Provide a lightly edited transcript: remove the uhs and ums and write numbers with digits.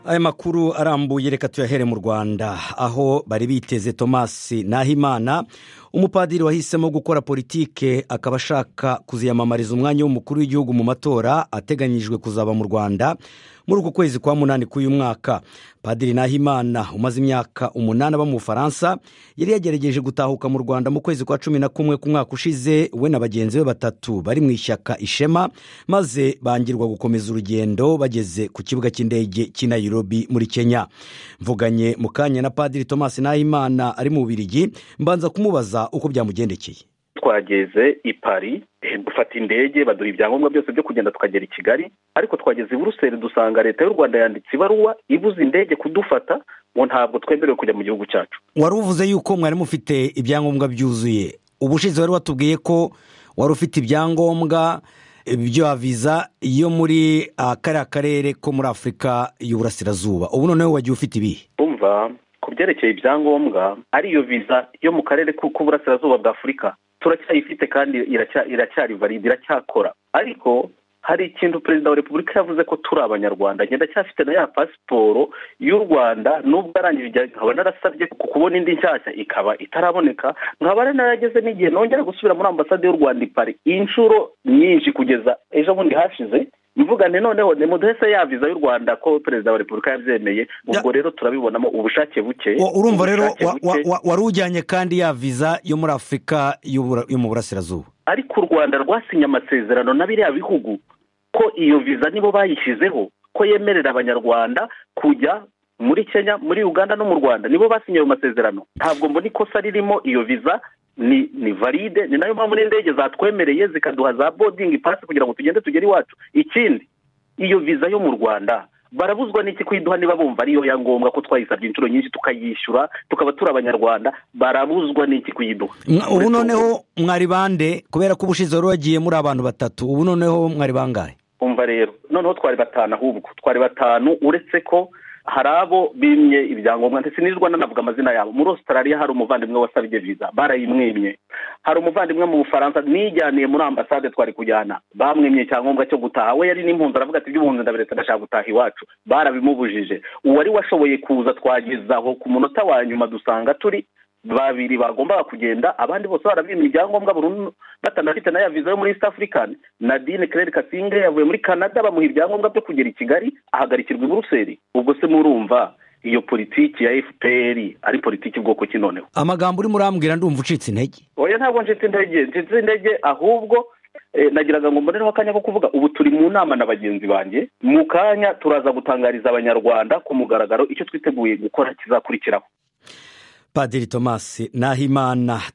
aya makuru arambuye reka tuyahere mu Rwanda aho bari biteze Thomas Nahimana umupadiri wahisemo gukora politike akaba ashaka kuziyamamariza umwanya w'umukuru w'igihugu mu matora ateganyijwe kuzaba mu Rwanda muri uku kwezi kwa munani k'uyu mwaka. Padiri Nahimana umaze imyaka 8 aba mu Bufaransa yari yagerageje gutahuka mu Rwanda mu kwezi kwa 11 ku mwaka ushize we na bagenzi be batatu bari mu ishyaka Ishema maze bangirwa gukomeza urugendo bageze ku kibuga cy'indege cy'i Nairobi muri Kenya. Mvuganye mu kanya na Padiri Thomas Nahimana ari mu Bubiligi mbanza kumubaza uko byamugendekeye. Twageze i Paris dufata indege baduha ibyangombwa byose byo kugenda tukagera i Kigali, ariko twageze i Buruseli dusanga leta y'u Rwanda yanditse ibaruwa ibuza indege kudufata ngo ntabwo twemerewe kujya mu gihugu cyacu. Wari uvuze yuko mwari mufite ibyangombwa byuzuye, ubushize wari watubwiye ko wari ufite ibyangombwa byo visa yo muri kariya karere ko muri Afurika y'Uburasirazuba, ubu noneho wagiye ufite ibihe? Umva ku byerekeye ibyangombwa ariyo visa yo mu karere k'Uburasirazuba bwa Afurika turacyayifite kandi iracyari valide, iracyakora, ariko hari ikintu perezida wa Repubulika yavuze ko turi abanyarwanda. Ngenda cyafite na ya pasiporo y'u Rwanda nubwo arangije nkaba narasabye kubona indi nshyashya ikaba itaraboneka, nkaba narageze n'igihe nongera gusubira muri ambasade y'u Rwanda i Paris inshuro nyinshi kugeza ejo bundi hashize mvugane noneho ne muduhese ya visa y'u Rwanda ko perezida wa Repubulika yabyemeye. Ubwo rero turabibonamo ubushake buke. Urumva rero wari ujyanye kandi ya visa yo muri Afurika yo mu Burasirazuba, ariko u Rwanda rwasinye amasezerano na biriya bihugu ko iyo visa nibo bayishyizeho ko yemerera abanyarwanda kujya muri Kenya, muri Uganda no mu Rwanda, nibo basinye ayo masezerano. Ntabwo mbona ikosa ririmo, iyo visa ni valide, ni nayo mpamvu n'indege zatwemereye zikaduha za boarding pass kugira ngo tugende tugere iwacu. Ikindi, iyo visa yo mu Rwanda barabuzwa n'iki kuyiduha niba bumva ariyo ya ngombwa ko twayisabye inshuro nyinshi tukayishyura tukaba turi abanyarwanda, barabuzwa n'iki kuyiduha? Ubu noneho mwari bande kubera ko ubushize wari wagiye muri abantu batatu, ubu noneho mwari bangahe? Umva rero noneho twari batanu, ahubwo twari batanu, uretse ko hari abo bimye ibyangombwa ndetse n'u Rwanda navuga amazina yabo. Muri Australia hari umuvandimwe wasabye visa barayimwimye, hari umuvandimwe mu Bufaransa nijyaniye muri ambasade twari kujyana bamwimye icyangombwa cyo gutaha, we yari n'impunzi aravuga ati by'ubuhunzi ndabiretse ndashaka gutaha iwacu, barabimubujije. Uwari washoboye kuza twagezaho ku munota wa nyuma dusanga turi babiri bagombaga kugenda, abandi bose barabimye ibyangombwa burundu batanafite na ya visa yo muri East African. Nadine Claire Kasinge yavuye muri Canada bamuha ibyangombwa byo kugera i Kigali ahagarikirwa i Buruseli. Ubwo se murumva iyo politiki ya FPR ari politiki bwoko ki noneho? Amagambo uri murambwira ndumva ucitse intege. Oya ntabwo ncitse intege ahubwo nagiraga ngo mbonereho akanya ko kuvuga ubu turi mu nama na bagenzi banjye, mu kanya turaza gutangariza abanyarwanda ku mugaragaro icyo twiteguye gukora kizakurikiraho. Padiri Thomas Nahimana